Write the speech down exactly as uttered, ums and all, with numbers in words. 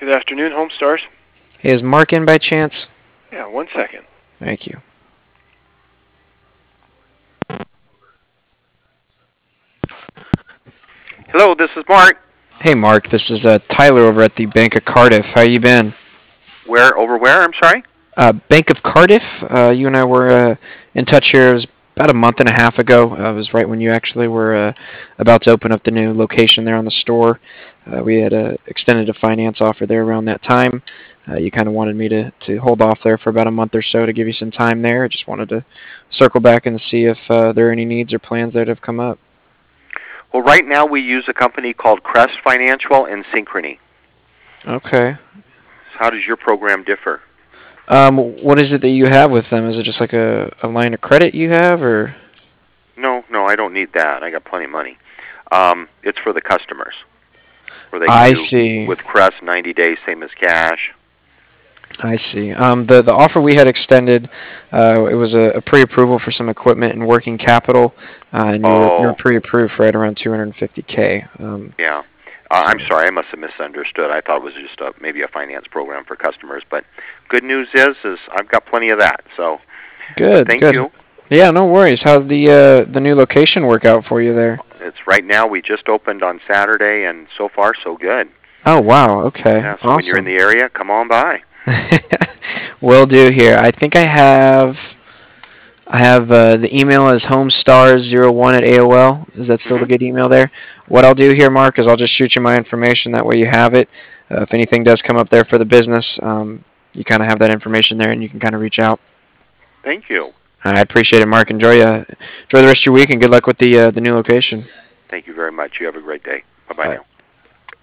afternoon, Home Stars. Hey, is Mark in by chance? Yeah, one second. Thank you. Hello, this is Mark. Hey, Mark. This is uh, Tyler over at the Bank of Cardiff. How you been? Where over where? I'm sorry. Uh, Bank of Cardiff. Uh, you and I were uh, in touch here. It was about a month and a half ago. Uh, it was right when you actually were uh, about to open up the new location there on the store. Uh, we had uh, extended a finance offer there around that time. Uh, you kind of wanted me to, to hold off there for about a month or so to give you some time there. I just wanted to circle back and see if uh, there are any needs or plans that have come up. Well, right now we use a company called Crest Financial and Synchrony. Okay. How does your program differ? Um, what is it that you have with them? Is it just like a, a line of credit you have, or? No, no, I don't need that. I got plenty of money. Um, it's for the customers, where they can I do see. with Crest ninety days, same as cash. I see. Um, the the offer we had extended, uh, it was a, a pre-approval for some equipment and working capital, uh, and you were you were Oh, pre-approved for right around two hundred fifty k. Um, yeah. Uh, I'm so sorry, I must have misunderstood. I thought it was just a, maybe a finance program for customers. But good news is, is I've got plenty of that. So, but good, thank good. you. Yeah, no worries. How'd the uh, the new location work out for you there? It's right now. We just opened on Saturday, and so far so good. Oh wow. Okay. Yeah. So when you're in Awesome. the area, come on by. Will do here. I think I have. I have uh, the email as homestars zero one at A O L. Is that still the hmm good email there? What I'll do here, Mark, is I'll just shoot you my information. That way you have it. Uh, if anything does come up there for the business, um, you kind of have that information there, and you can kind of reach out. Thank you. I appreciate it, Mark. Enjoy uh, enjoy the rest of your week, and good luck with the uh, the new location. Thank you very much. You have a great day. Bye bye Bye. now.